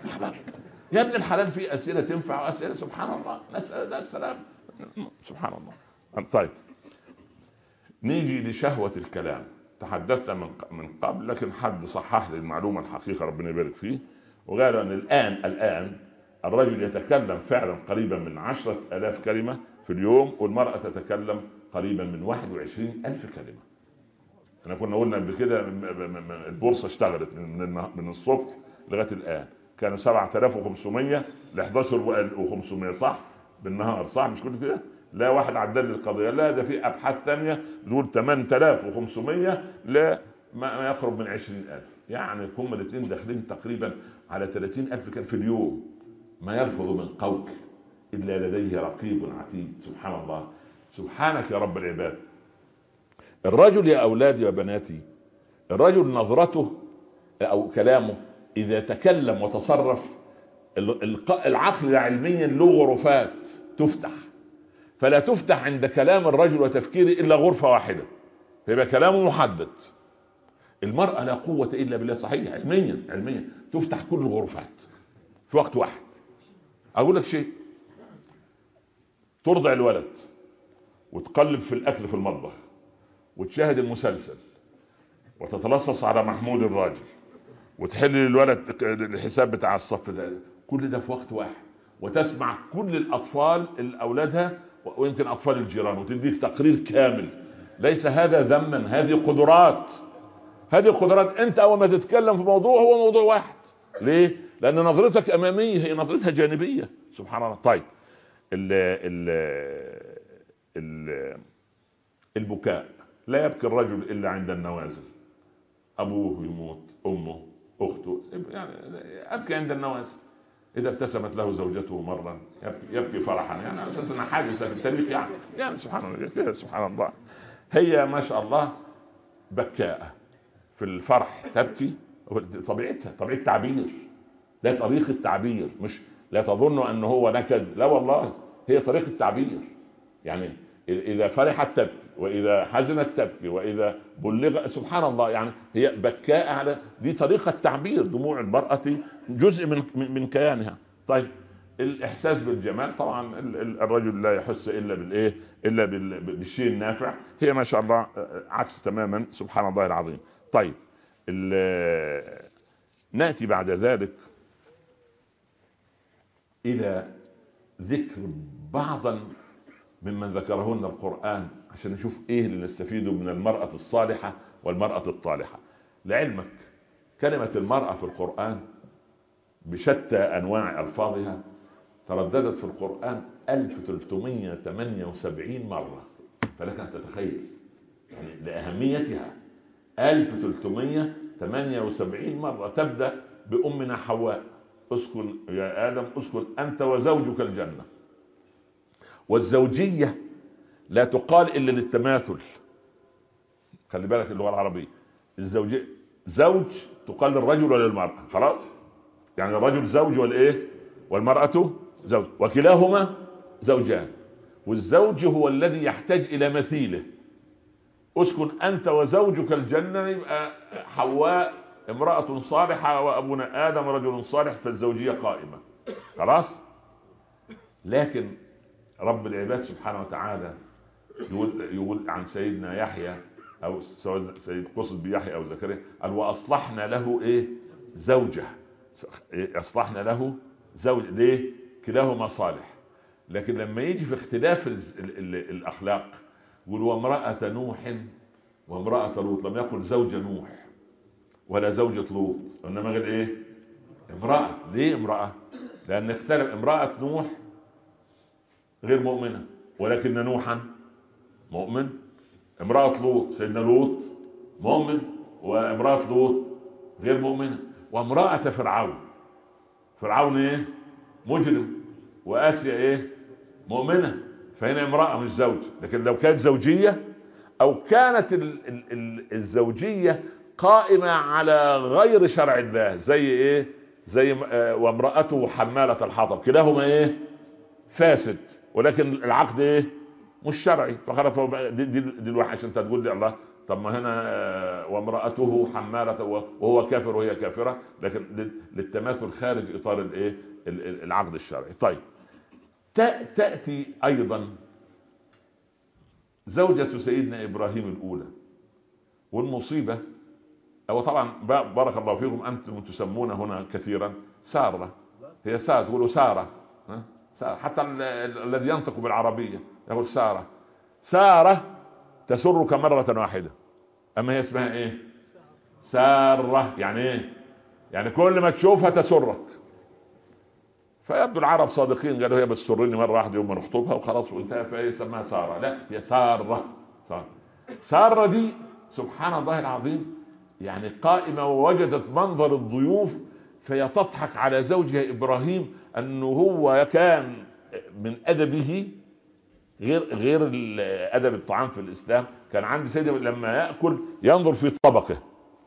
يا ابن الحلال؟ في اسئله تنفع واسئله سبحان الله، نسال الله السلام. سبحان الله. طيب نيجي لشهوه الكلام. تحدثنا من من قبل لكن حد صحح لي المعلومه الحقيقه ربنا يبارك فيه، وقال ان الان الان الرجل يتكلم فعلا قريبا من عشرة آلاف كلمه في اليوم، والمراه تتكلم قريبا من واحد وعشرين ألف كلمه. احنا كنا قلنا قبل كده البورصه اشتغلت من من الصبح لغايه الان كانوا سبعة آلاف وخمسمية ل أحد عشر وخمسمية صح بالنهار، صح مش كل كده؟ لا واحد عدل القضيه، لا ده في ابحاث ثانيه تقول ثمانية آلاف وخمسمية ل ما يقرب من عشرين ألف. يعني هم الاثنين داخلين تقريبا على ثلاثين ألف كان في اليوم. ما يلفظ من قول الا لديه رقيب عتيد. سبحان الله. سبحانك يا رب العباد. الرجل يا اولادي وبناتي الرجل نظرته او كلامه اذا تكلم وتصرف العقل علميا له غرفات تفتح، فلا تفتح عند كلام الرجل وتفكيره الا غرفة واحدة، فيبقى كلامه محدد. المرأة لا قوة الا بالله، صحيح علميا علميا تفتح كل الغرفات في وقت واحد. اقول لك شيء، ترضع الولد وتقلب في الاكل في المطبخ وتشاهد المسلسل وتتلصص على محمود الراجل وتحل للولد الحساب بتاع الصف ده، كل ده في وقت واحد، وتسمع كل الاطفال الاولادها ويمكن اطفال الجيران وتديك تقرير كامل. ليس هذا ذما، هذه قدرات، هذه قدرات. انت اول ما تتكلم في موضوع هو موضوع واحد. ليه؟ لان نظرتك امامية، هي نظرتها جانبية. سبحان الله. طيب ال ال ال البكاء، لا يبكي الرجل الا عند النوازل، ابوه يموت، امه، اخته، يعني ابكي عند النوازل. اذا ابتسمت له زوجته مرة يبكي, يبكي فرحا، يعني اساسا حادثة في التاريخ يعني. يعني سبحان الله، سبحان الله. هي ما شاء الله بكاءة في الفرح، تبكي، طبيعتها طبيعة تعبير، ده طريقة تعبير. مش لا تظن انه هو نكد، لا والله هي طريقة تعبير. يعني اذا فرحت تبكي، واذا حزنت تبكي، واذا بلغ، سبحان الله. يعني هي بكاء على دي طريقة تعبير. دموع المرأة جزء من من كيانها. طيب الاحساس بالجمال، طبعا الرجل لا يحس الا بالايه، الا بالشيء النافع. هي ما شاء الله عكس تماما، سبحان الله العظيم. طيب نأتي بعد ذلك الى ذكر بعضا ممن ذكرهن القرآن عشان نشوف ايه اللي نستفيده من المرأة الصالحة والمرأة الطالحة. لعلمك كلمة المرأة في القرآن بشتى انواع الفاظها ترددت في القرآن ألف وثلاثمائة وثمانية وسبعين مرة، فلك ان تتخيل يعني لأهميتها. ألف وثلاثمائة وثمانية وسبعين مرة تبدأ بأمنا حواء، اسكن يا آدم اسكن أنت وزوجك الجنة. والزوجية لا تقال إلا للتماثل، خلي بالك اللغة العربية. الزوجية زوج تقال للرجل ولا للمرأة، خلاص؟ يعني الرجل زوج والإيه والمرأة زوج، وكلاهما زوجان. والزوج هو الذي يحتاج إلى مثيله. اسكن أنت وزوجك الجنة، يبقى حواء امرأة صالحة وأبونا آدم رجل صالح، فالزوجية قائمة، خلاص. لكن رب العباد سبحانه وتعالى يقول, يقول عن سيدنا يحيى، او سيد قصد بيحيى او زكريا، قال واصلحنا له ايه زوجه. اصلحنا له زوج، ليه؟ كلاهما صالح. لكن لما يجي في اختلاف ال ال ال الاخلاق يقول وامرأة نوح وامرأة لوط، لم يقل زوج نوح ولا زوجة لوط، انما قال ايه امرأة. ليه امرأة؟ لان اختلف. امرأة نوح غير مؤمنة ولكن نوحا مؤمن. امرأة لوط سيدنا لوط مؤمن، وامرأة لوط غير مؤمنة. وامرأة فرعون، فرعون ايه مجرم، وآسيا ايه مؤمنة. فهنا امرأة مش زوج. لكن لو كانت زوجية او كانت ال ال ال الزوجية قائمة على غير شرع الله، زي ايه زي اه وامرأته حمالة الحطب، كلاهما ايه فاسد، ولكن العقد ايه مش شرعي. فخلاص دي, دي, دي الواحد عشان تقول لي الله، طب ما هنا وامرأته حمالة وهو كافر وهي كافرة، لكن للتماثل خارج اطار الايه العقد الشرعي. طيب تأتي ايضا زوجة سيدنا ابراهيم الاولى، والمصيبة او طبعا بارك الله فيكم انتم تسمون هنا كثيرا سارة، هي سارة، تقولوا سارة، حتى الذي ينطق بالعربية يقول سارة. سارة تسرك مرة واحدة، اما هي اسمها ايه سارة. يعني ايه؟ يعني كل ما تشوفها تسرك. فيبدو العرب صادقين، قالوا هي بتسرني مرة واحدة يوم ما نخطبها وخلاص وانتهى، فهي سماها سارة. لا، هي سارة. سارة, سارة دي سبحان الله العظيم يعني قائمة ووجدت منظر الضيوف، فهي تضحك على زوجها ابراهيم انه هو كان من ادبه غير غير ادب الطعام في الاسلام. كان عند سيدنا لما ياكل ينظر في طبقه،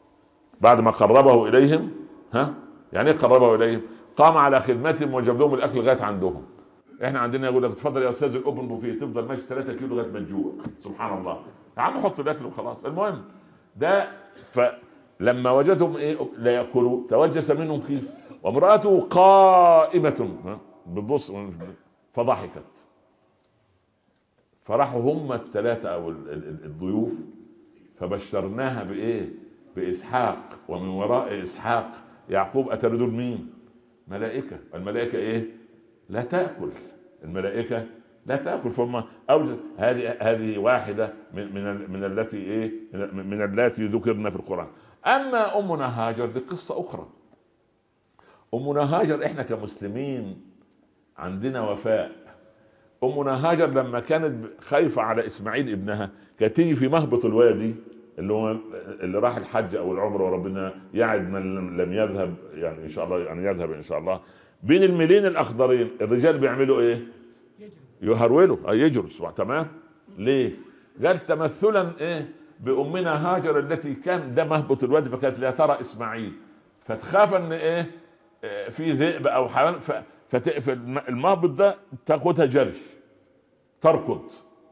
بعد ما قربه اليهم، ها يعني ايه قربه اليهم؟ قام على خدمتهم وجاب لهم الاكل لغايه عندهم. احنا عندنا يقول لك اتفضل يا استاذ الاوبن بوفيه، تفضل ماشي ثلاثة كيلو لغايه ما تجوع. سبحان الله، يا عم حط الاكل وخلاص. المهم ده، فلما وجدهم ايه لا ياكلوا توجس منهم خيف، وامراته قائمه بتبص فضحكت. فراحوا هم الثلاثه او الضيوف فبشرناها بايه؟ باسحاق، ومن وراء اسحاق يعقوب. اتردون مين؟ ملائكه. الملائكه ايه؟ لا تاكل. الملائكه لا تاكل. فهم اوجد هذه هذه واحده من من من التي ايه من التي ذكرنا في القران. اما امنا هاجر دي قصه اخرى. امنا هاجر احنا كمسلمين عندنا وفاء. امنا هاجر لما كانت خايفه على اسماعيل ابنها كانت تيجي في مهبط الوادي اللي هو اللي راح الحج او العمره وربنا يعد من لم يذهب يعني ان شاء الله يعني يذهب ان شاء الله. بين الميلين الاخضرين الرجال بيعملوا ايه؟ يهرولوا اي يجروا. تمام. ليه؟ قال تمثلا ايه بامنا هاجر التي كان ده مهبط الوادي فكانت لا ترى اسماعيل، فتخاف ان ايه في ذئب او حيوان فتقفل المهبط ده تاخدها جري تركض.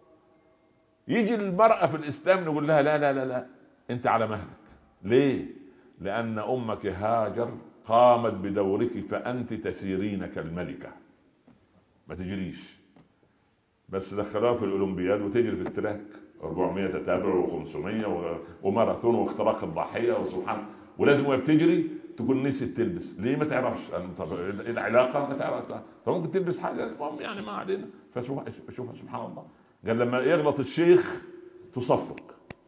يجي المرأة في الاسلام نقول لها لا لا لا لا انت على مهلك. ليه؟ لان امك هاجر قامت بدورك فانت تسيرين كالملكة، ما تجريش. بس دخلوها في الاولمبياد وتجري في التراك أربعمية تتابع وخمسمية وماراثون واختراق الضاحية وسبحان، ولازم وهي بتجري تكون نسيت تلبس. ليه؟ ما تعرفش. طب ايه العلاقة؟ ما تعرف. فممكن تلبس حاجة المهم يعني ما علينا. فشوف شوف سبحان الله. قال لما يغلط الشيخ تصفق،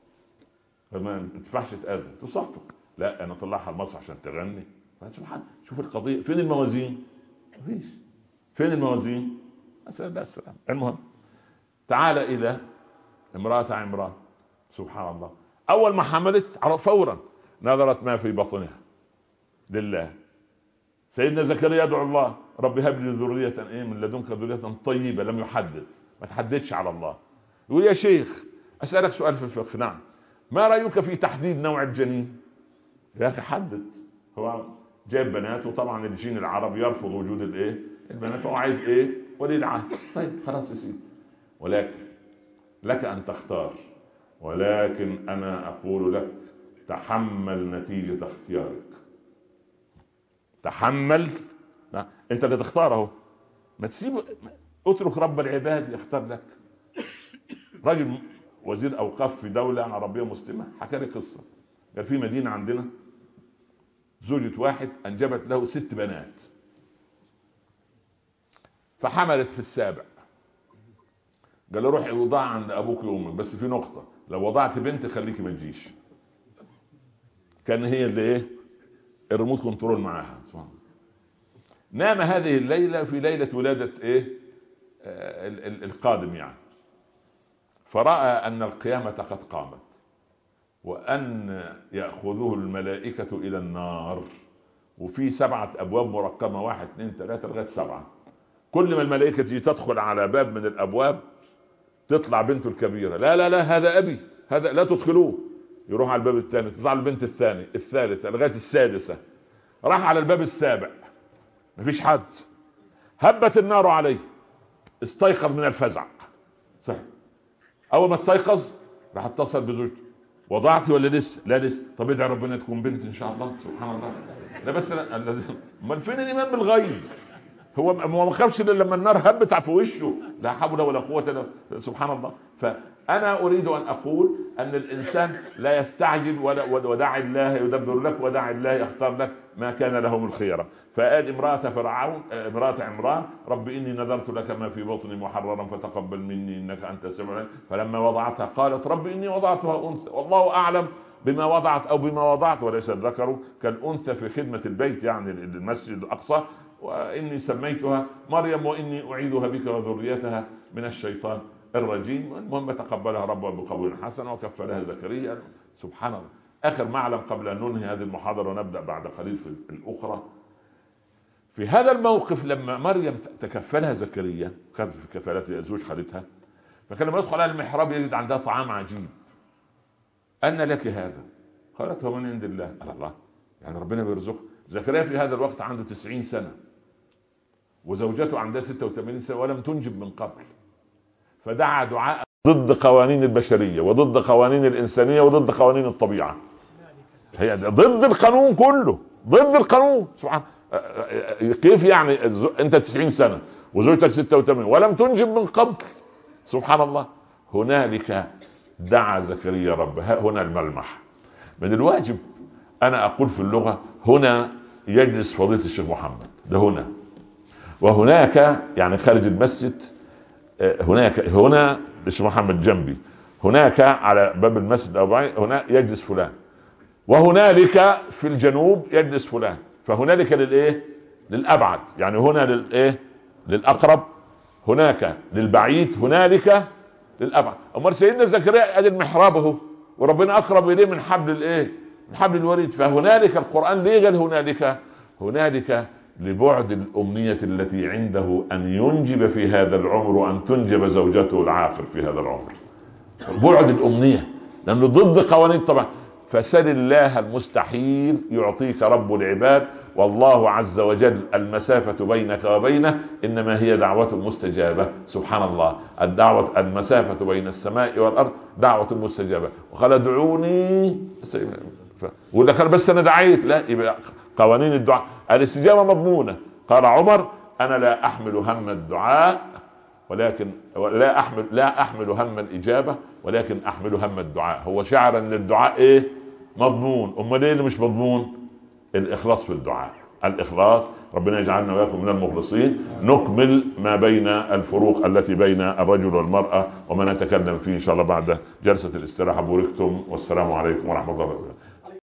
فما تنفعش تأذى تصفق. لا انا طلعها المسرح عشان تغني. سبحان، شوف القضية فين الموازين؟ مفيش. فين الموازين؟ بس المهم تعال الى امرأة عمران. سبحان الله، اول ما حملت فورا نظرت ما في بطنها لله. سيدنا زكريا يدعو الله رب هب لي ذرية ايه من لدنك ذرية طيبة. لم يحدد، ما تحددش على الله. يقول يا شيخ اسألك سؤال في الفقه. نعم. ما رأيك في تحديد نوع الجنين؟ يا اخي حدد. هو جايب بنات وطبعا الجين العربي يرفض وجود الايه البنات، هو عايز ايه ولي العهد. طيب خلاص يا سيدي، ولكن لك ان تختار، ولكن انا اقول لك تحمل نتيجة اختيارك. تحمل. لا. انت اللي تختار اهو، ما تسيب، اترك رب العباد يختار لك. راجل وزير اوقاف في دولة عربية مسلمة حكى لي قصة. قال في مدينة عندنا زوجة واحد انجبت له ست بنات، فحملت في السابع. قال له روحي وضع عند ابوك وامك، بس في نقطة، لو وضعت بنت خليكي ما تجيش. كان هي اللي ايه الريموت كنترول معاها. نام هذه الليلة في ليلة ولادة ايه آه القادم يعني، فرأى ان القيامة قد قامت وان يأخذوه الملائكة الى النار، وفي سبعة ابواب مرقمة، واحد اثنين ثلاثة لغاية سبعة. كل ما الملائكة تيجي تدخل على باب من الابواب تطلع بنته الكبيرة، لا لا لا هذا ابي، هذا لا تدخلوه. يروح على الباب الثاني تطلع البنت الثاني الثالثة لغاية السادسة. راح على الباب السابع مفيش حد، هبت النار عليه، استيقظ من الفزع. صح. اول ما استيقظ راح اتصل بزوجته، وضعتي ولا لسه؟ لا لسه. طب ادعي ربنا تكون بنت ان شاء الله. سبحان الله. لا بس امال فين الايمان بالغيب؟ هو ما خافش الا لما النار هبت في وشه. لا حول ولا قوه الا سبحان الله. فانا اريد ان اقول ان الانسان لا يستعجل، ولا ودع الله يدبر لك، ودع الله يختار لك ما كان له من الخيره. فقال امراه فرعون امراه عمران رب اني نذرت لك ما في بطني محررا فتقبل مني انك انت السميع العليم. فلما وضعتها قالت رب اني وضعتها انثى والله اعلم بما وضعت او بما وضعت وليس الذكر كالانثى في خدمه البيت يعني المسجد الاقصى. واني سميتها مريم واني اعيذها بك وذريتها من الشيطان الرجيم. المهم تقبلها ربها بقبول حسن وكفلها زكريا. سبحان الله. اخر معلم قبل ان ننهي هذه المحاضره ونبدا بعد قليل في الاخرى. في هذا الموقف لما مريم تكفلها زكريا، خدت في كفالات زوج خالتها، فكان لما يدخل على المحراب يجد عندها طعام عجيب. أن لك هذا؟ قالت هو من عند الله. قال الله، يعني ربنا بيرزقه. زكريا في هذا الوقت عنده تسعين سنة وزوجته عندها ستة وثمانين سنة ولم تنجب من قبل، فدعا دعاء ضد قوانين البشرية وضد قوانين الإنسانية وضد قوانين الطبيعة، هي ضد القانون كله، ضد القانون. سبحان، كيف يعني انت تسعين سنة وزوجتك ستة وثمانين ولم تنجب من قبل؟ سبحان الله. هنالك دعا زكريا ربه. هنا الملمح. من الواجب انا اقول في اللغة هنا يجلس فضيلة الشيخ محمد، ده هنا، وهناك يعني خارج المسجد، هناك هنا الشيخ محمد جنبي، هناك على باب المسجد او بعيد هنا يجلس فلان، وهنالك في الجنوب يجلس فلان. فهنالك للايه؟ للابعد، يعني هنا للايه؟ للاقرب، هناك للبعيد، هنالك للابعد. امال سيدنا زكريا ادي المحراب اهو، وربنا اقرب اليه من حبل الايه؟ من حبل الوريد. فهنالك القرآن ليه قال هنالك؟ هنالك لبعد الأمنية التي عنده أن ينجب في هذا العمر وأن تنجب زوجته العاقل في هذا العمر. بعد الأمنية لأنه ضد قوانين طبعا. فسل الله المستحيل يعطيك رب العباد، والله عز وجل المسافة بينك وبينه إنما هي دعوة مستجابة. سبحان الله، الدعوة المسافة بين السماء والأرض دعوة مستجابة. وقال ادعوني ولا قال بس أنا دعيت؟ لا، يبقى قوانين الدعاء الاستجابة مضمونة. قال عمر أنا لا أحمل هم الدعاء ولكن لا أحمل لا أحمل هم الإجابة ولكن أحمل هم الدعاء. هو شعر أن الدعاء إيه؟ مضمون. أمال إيه اللي مش مضمون؟ الإخلاص في الدعاء، الإخلاص. ربنا يجعلنا وياكم من المخلصين. نكمل ما بين الفروق التي بين الرجل والمرأة وما نتكلم فيه إن شاء الله بعد جلسة الاستراحة. بوركتم والسلام عليكم ورحمة الله وبركاته.